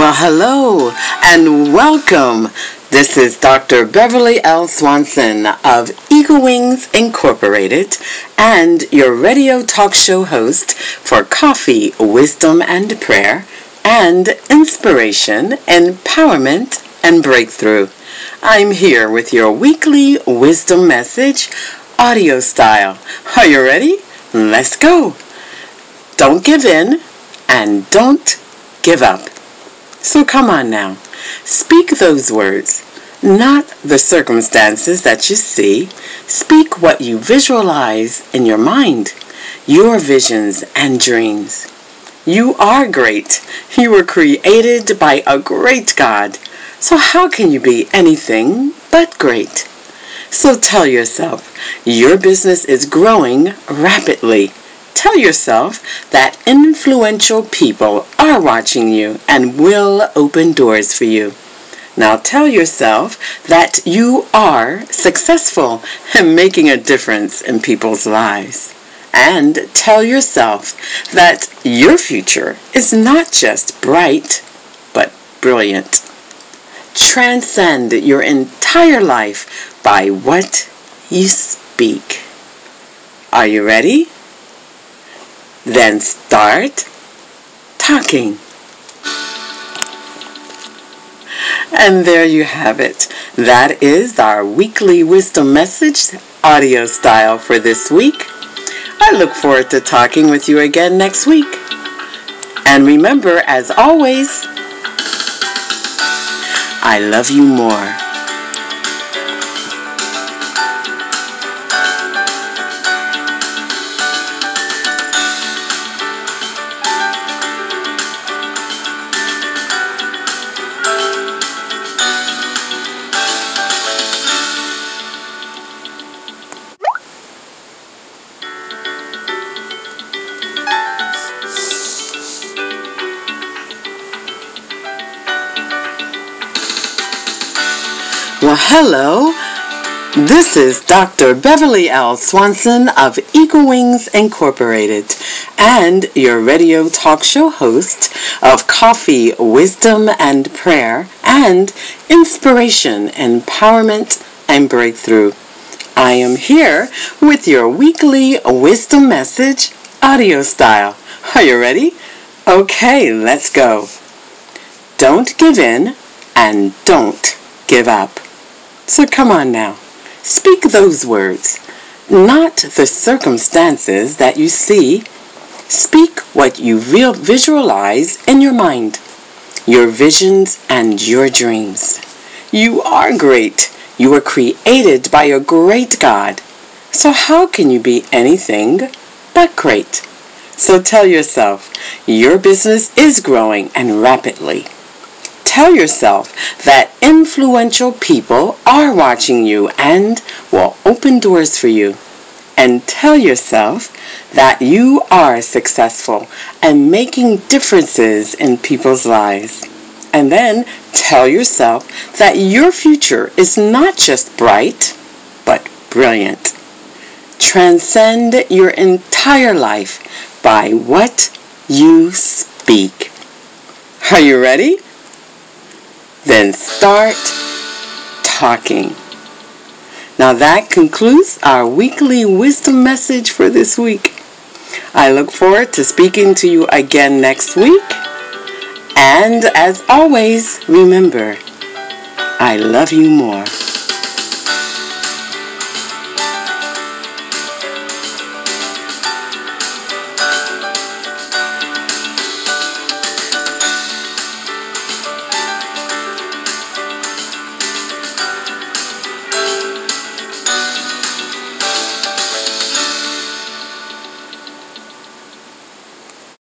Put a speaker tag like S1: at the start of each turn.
S1: Well, hello and welcome. This is Dr. Beverly L. Swanson of Eagle Wings Incorporated and your radio talk show host for Coffee, Wisdom, and Prayer and Inspiration, Empowerment, and Breakthrough. I'm here with your weekly wisdom message, audio style. Are you ready? Let's go. Don't give in and don't give up. So come on now, speak those words, not the circumstances that you see. Speak what you visualize in your mind, your visions and dreams. You are great. You were created by a great God. So how can you be anything but great? So tell yourself, your business is growing rapidly. Tell yourself that influential people are watching you and will open doors for you. Now tell yourself that you are successful and making a difference in people's lives. And tell yourself that your future is not just bright, but brilliant. Transcend your entire life by what you speak. Are you ready? Then start talking. And there you have it. That is our weekly wisdom message audio style for this week. I look forward to talking with you again next week. And remember, as always, I love you more. Well, hello. This is Dr. Beverly L. Swanson of Eagle Wings Incorporated and your radio talk show host of Coffee, Wisdom, and Prayer and Inspiration, Empowerment, and Breakthrough. I am here with your weekly wisdom message audio style. Are you ready? Okay, let's go. Don't give in and don't give up. So come on now. Speak those words, not the circumstances that you see. Speak what you visualize in your mind, your visions and your dreams. You are great. You were created by a great God. So how can you be anything but great? So tell yourself, your business is growing and rapidly. Tell yourself that influential people are watching you and will open doors for you. And tell yourself that you are successful and making differences in people's lives. And then tell yourself that your future is not just bright, but brilliant. Transcend your entire life by what you speak. Are you ready? Then start talking. Now that concludes our weekly wisdom message for this week. I look forward to speaking to you again next week. And as always, remember, I love you more.